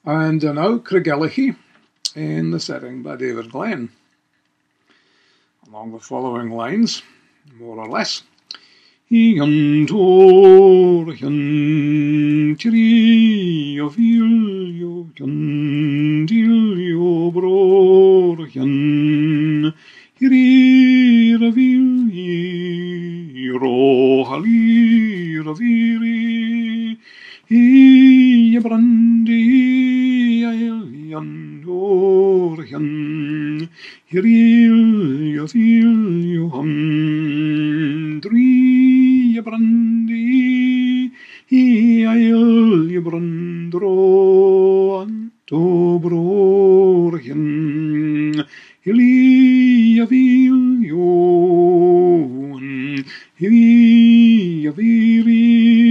And now Craigellachie in the setting by David Glenn, along the following lines, more or less. Ian tor yan tiri of ilio yan dilio bror yan hiri ravili ro hali raviri I brandi yan tor yan hiri ravili ham dri brandi I brandro anto bror yan hili avil yon hili aviri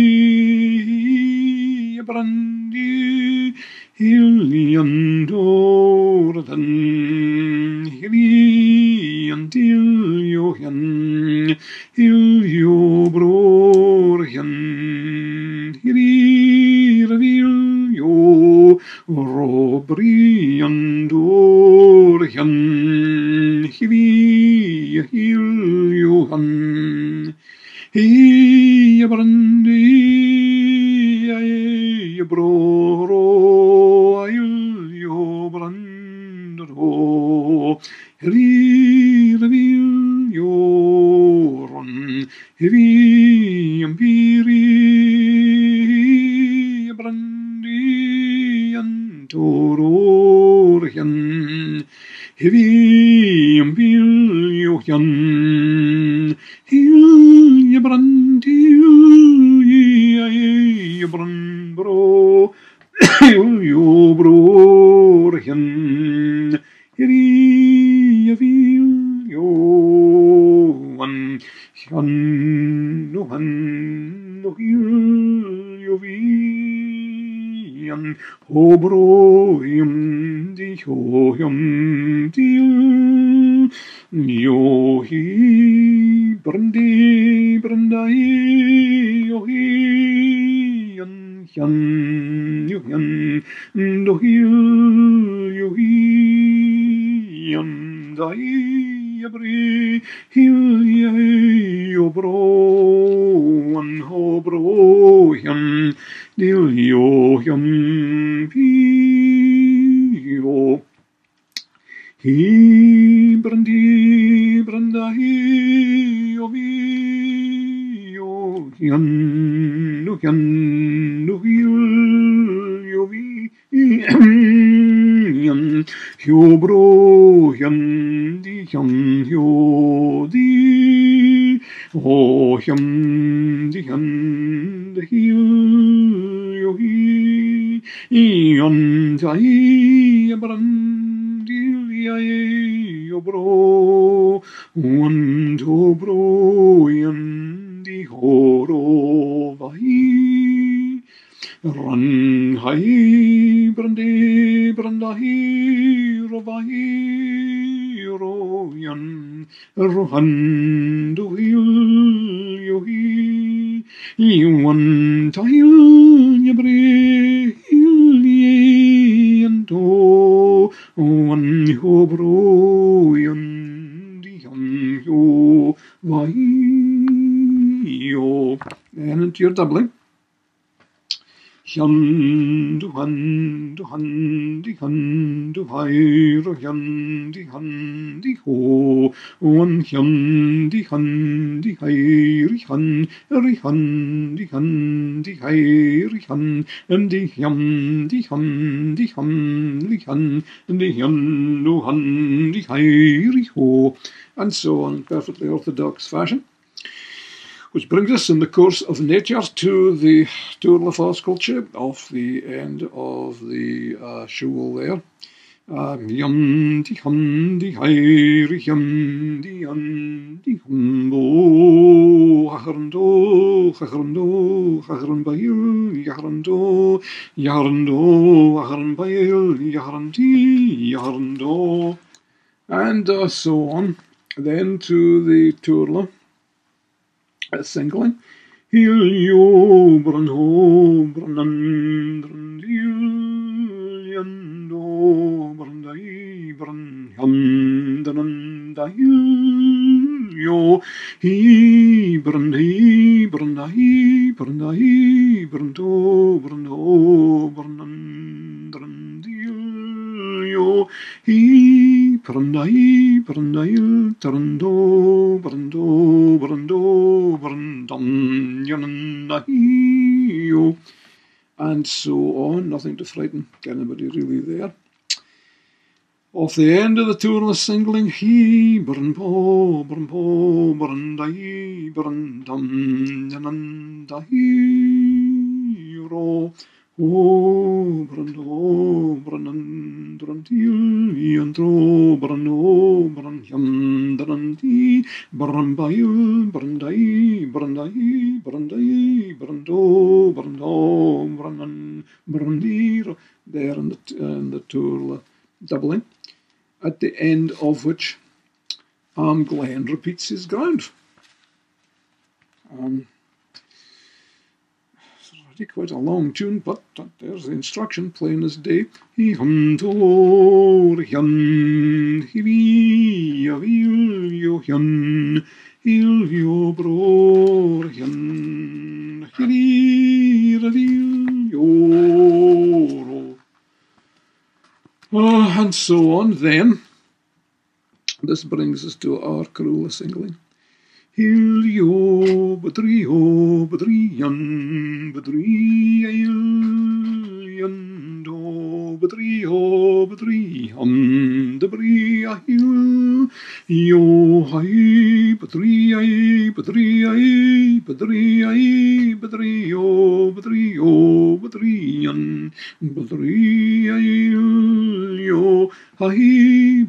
brandi hili andor dan hili antil yohan hilio bror yan hili ravil yo robri andor yan hili hilio han hi brandi broro hilio brandro hili ravil yo ron hili ampiri brandi antoror yan hili ampil yo yan hili brandi brandro yo bror yan hili avil yo an han no han no yo vi an hobro yum di ho yum di yo hi brandi brandai yo hi yan yo yan do hi yo hi yan dai abri hi yo bro an ho bro yan dil yo yan pi yo hi brandi brandai yo vi yo yan no yo vi yan yo bro yan di yo di o yan di yo hi yan dai brandi yo bro one to bro yan di horo vai ran hai brandi brandai rovai royan rohan do yo hi one tail yabre to one ho bro yan di yo vai yo and into your doubling. Hyun du han di hai ro hyun di ho one hyun di hai ri han di hai ri han and di hyun li han and di hyun du han di hai ri ho, and so on, perfectly orthodox fashion. Which brings us in the course of nature to the Tour La Fosse culture off the end of the shul there. Yum di hum di hai ri yum di humbo hachrando hachran bayil yahrando hachran bayil yahrando, and so on. Then to the Tourla singling. Hil yo bran ho branan dil da hill yo he brand he brand he brand he brand do brand ho brand yo he brand il trando brando brandam yanan yo, and so on. Nothing to frighten anybody really there. Off the end of the tourless singling, he brando brandai brandam yananda hero. Oh, brando brandandrantil yandro brando brandandranti brambail brandai brando brandir. There in the tour doubling, at the end of which Glenn repeats his ground. Quite a long tune, but there's the instruction, plain as day. He hum to hyan, he vil yo hyan, hil yo bro hyan, hil yo. And so on. Then this brings us to our Carula singling. Hil yo badriyan badriyan do badriyan debriya hil yo hai badriya badriyan yo hai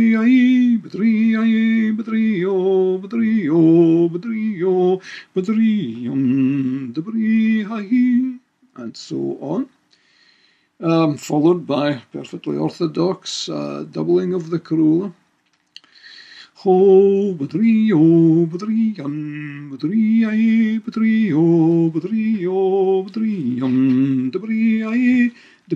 badriyam, and so on. Followed by perfectly orthodox doubling of the Carula. Ho badriyo badriyan badriyo badriyam debriyai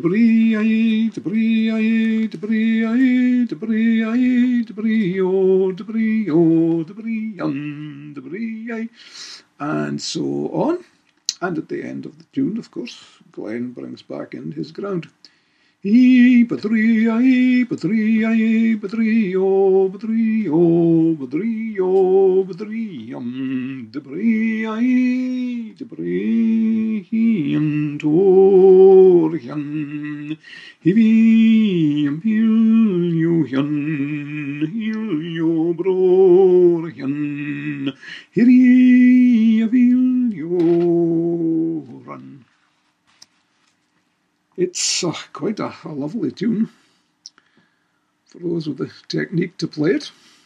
debriyam, and so on. And at the end of the tune, of course, Glenn brings back in his ground. Badriyo badriyam debriyan toryan hiviyam hil yo broryan hiriyavil yo run. It's quite a lovely tune for those with the technique to play it.